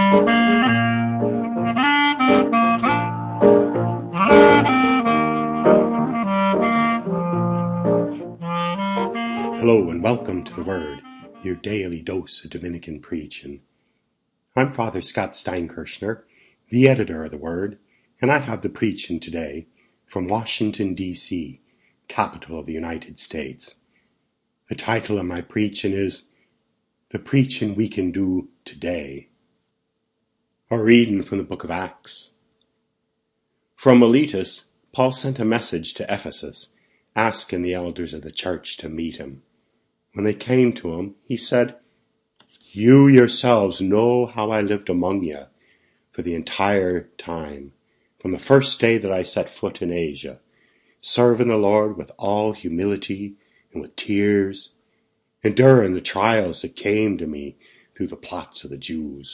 Hello and welcome to The Word, your daily dose of Dominican preaching. I'm Father Scott Steinkirchner, the editor of The Word, and I have the preaching today from Washington, D.C., capital of the United States. The title of my preaching is The Preaching We Can Do Today. A reading from the book of Acts. From Miletus, Paul sent a message to Ephesus, asking the elders of the church to meet him. When they came to him, he said, "You yourselves know how I lived among you for the entire time, from the first day that I set foot in Asia, serving the Lord with all humility and with tears, enduring the trials that came to me through the plots of the Jews.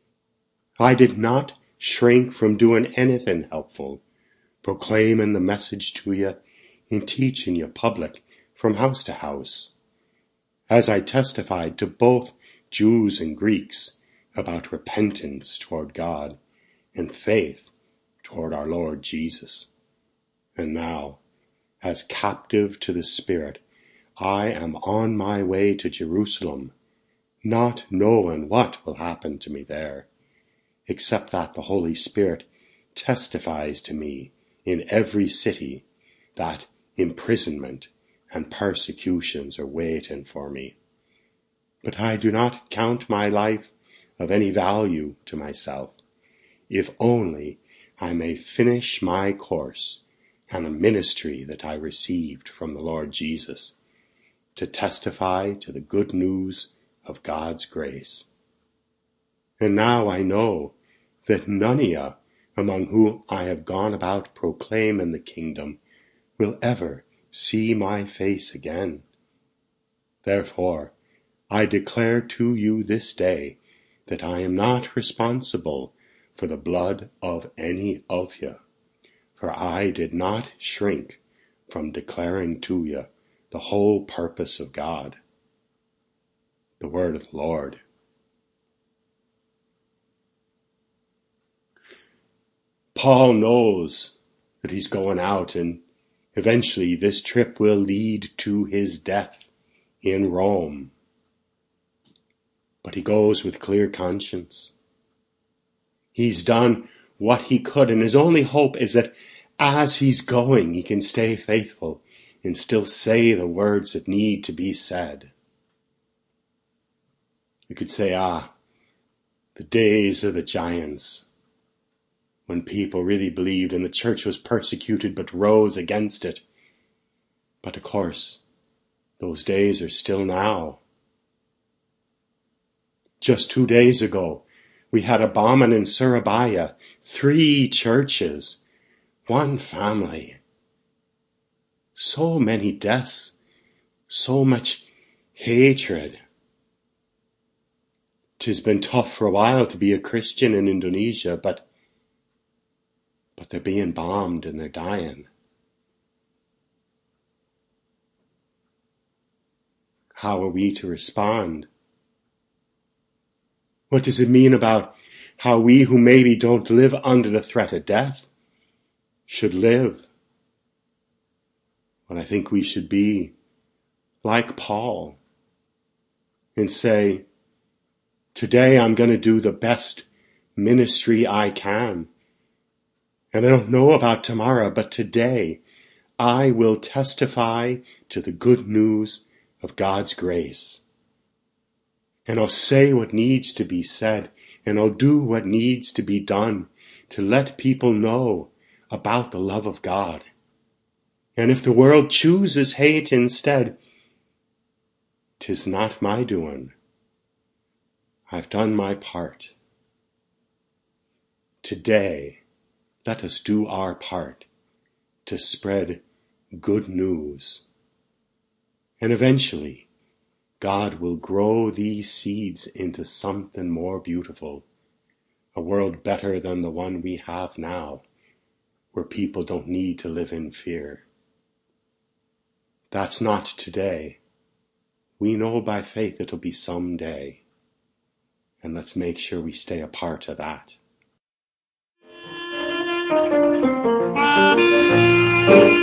I did not shrink from doing anything helpful, proclaiming the message to you and teaching you public from house to house, as I testified to both Jews and Greeks about repentance toward God and faith toward our Lord Jesus. And now, as captive to the Spirit, I am on my way to Jerusalem, not knowing what will happen to me there, except that the Holy Spirit testifies to me in every city that imprisonment and persecutions are waiting for me. But I do not count my life of any value to myself, if only I may finish my course and the ministry that I received from the Lord Jesus, to testify to the good news of God's grace. And now I know that none of you among whom I have gone about proclaiming the kingdom will ever see my face again. Therefore, I declare to you this day that I am not responsible for the blood of any of you, for I did not shrink from declaring to you the whole purpose of God." The word of the Lord. Paul knows that he's going out, and eventually this trip will lead to his death in Rome. But he goes with clear conscience. He's done what he could, and his only hope is that as he's going, he can stay faithful and still say the words that need to be said. You could say, the days of the giants, when people really believed and the church was persecuted but rose against it. But of course, those days are still now. Just 2 days ago, we had a bombing in Surabaya, 3 churches, 1 family. So many deaths, so much hatred. 'Tis been tough for a while to be a Christian in Indonesia, but they're being bombed and they're dying. How are we to respond? What does it mean about how we who maybe don't live under the threat of death should live? Well, I think we should be like Paul and say, today I'm going to do the best ministry I can. And I don't know about tomorrow, but today I will testify to the good news of God's grace. And I'll say what needs to be said, and I'll do what needs to be done to let people know about the love of God. And if the world chooses hate instead, 'tis not my doing. I've done my part. Today, let us do our part to spread good news. And eventually, God will grow these seeds into something more beautiful, a world better than the one we have now, where people don't need to live in fear. That's not today. We know by faith it'll be someday. and let's make sure we stay a part of that.